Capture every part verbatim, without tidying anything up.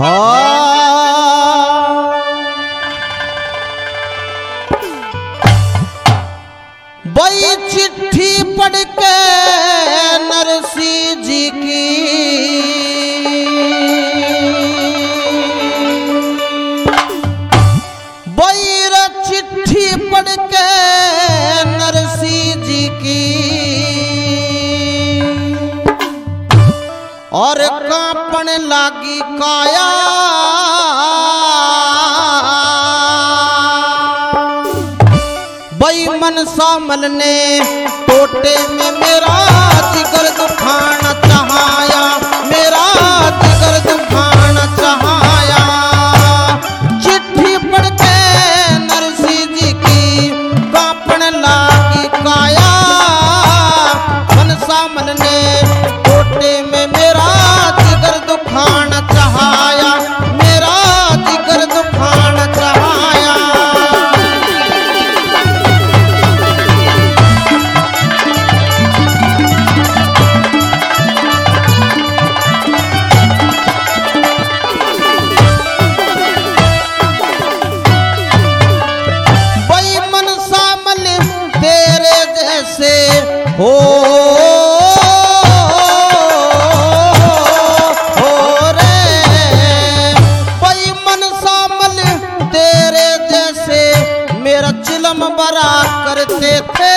बई चिट्ठी पढ़ के नरसिंह जी की बई चिट्ठी पढ़ के नरसिंह जी की और कांपन लागी काया बई मनसामल ने टोटे में मेरा जिगर दुखाना चाहाया, मेरा जिगर दुखाना चाहाया। चिट्ठी पढ़ के नरसिंह जी की कांपन लागी काया मनसामल ने टोटे में मेरा जिगर दुखाना चाहाया, मेरा जिगर दुखाना चाहाया। बई मनसामल तेरे जैसे हो बरा करते थे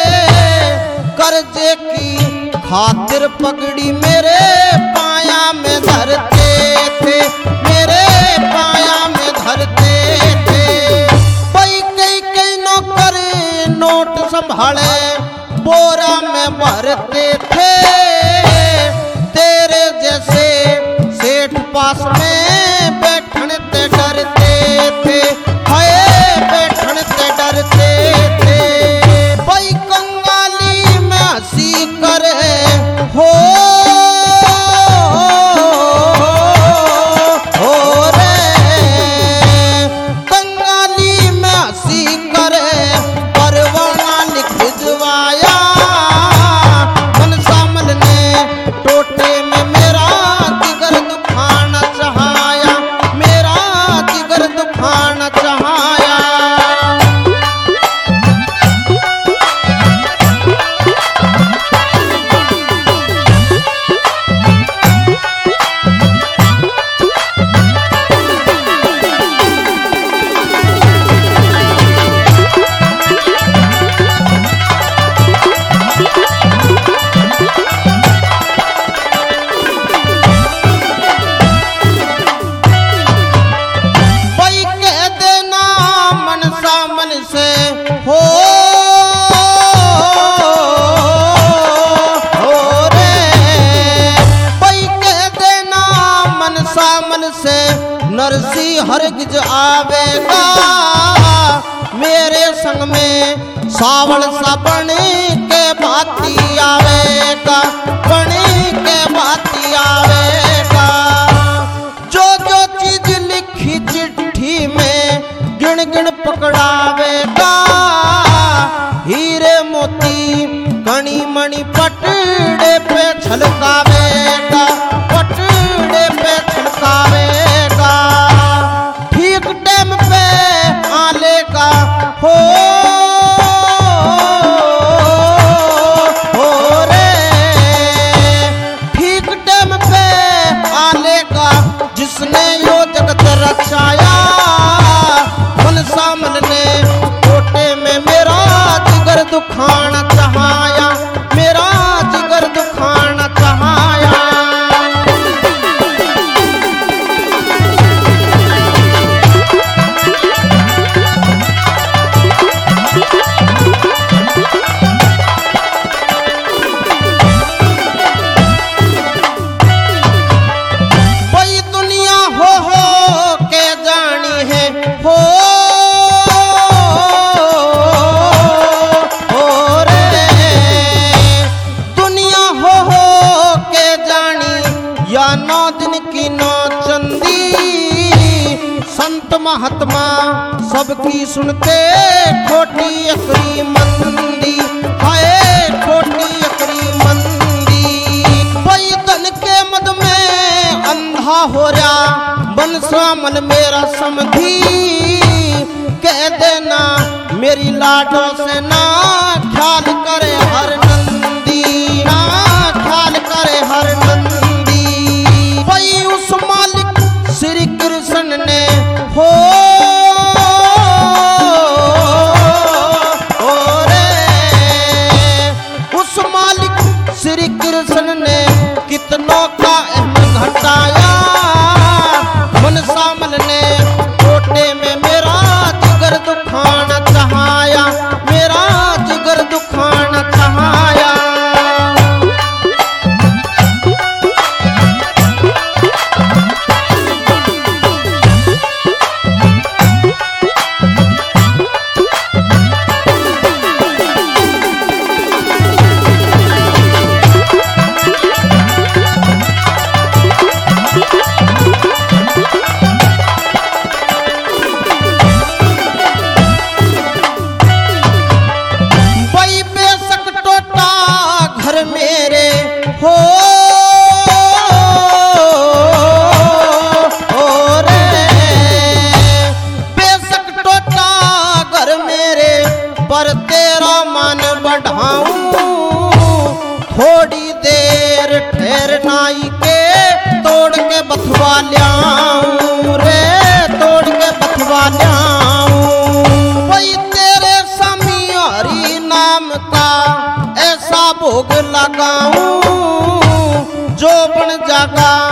कर्जे की खातिर पगड़ी मेरे पाया में धरते थे, मेरे पाया में धरते थे। बई कई कई नौकर नोट संभाले बोरा में भरते थे तेरे जैसे सेठ पास में बैठने ते डरते थे, हाय बैठने ते डरते थे। बई कंगाली में हंसी करे हो हो रे कंगाली में हंसी करे परवाना लिख भिजवाया मनसामल ने टोटे में मेरा जिगर दुखाना चाहाया, मेरा जिगर दुखाना चाहाया। से हो हो रे बई कह देना मनसामल से नरसिंह हरगिज आवेगा मेरे संग में सावल सा बने के भाती आवेगा, बने के भाती आवेगा। जो जो चीज लिखी चिट्ठी में गिण गिण पकड़ावेगा हीरे मोती कणी मणि पटड़े पे छलकावेगा, पटड़े पे छलकावेगा। ठीक टाइम पे आलेगा हो हो रे ठीक टाइम पे आलेगा जिसने यो जगत रचाया मनसामल ने टोटे में मेरा जिगर दुखाना चाहाया, मेरा जिगर दुखाना चाहाया। बई दुनिया हो हो के जानी है हो नौ दिन की नौ चंदी संत महात्मा सबकी सुनते खोटी अकरी मंदी, हाय खोटी अकरी मंदी। बई धन के मद में अंधा हो रहा श्यामल मेरा समधी कह देना मेरी लाडों से ना ख्याल करे हर नंदी, ना ख्याल करे हर नंदी। वही उस मालिक श्री कृष्ण ने हो श्री कृष्ण ने कितनों का अहम घटाया। मन श्यामल ने कोटे में मेरा जिगर दुखाना चाहाया, मेरा जिगर दुखाना चाहाया। हो रे बेशक टोटा घर मेरे पर तेरा मन बढ़ाऊं, थोड़ी देर ठहर नाई के तोड़ के बथवा ल्याऊं रे, तोड़ के बथवा ल्याऊं। वही तेरे स्वामी हरि नाम का ऐसा भोग लगाऊं जो बन जागा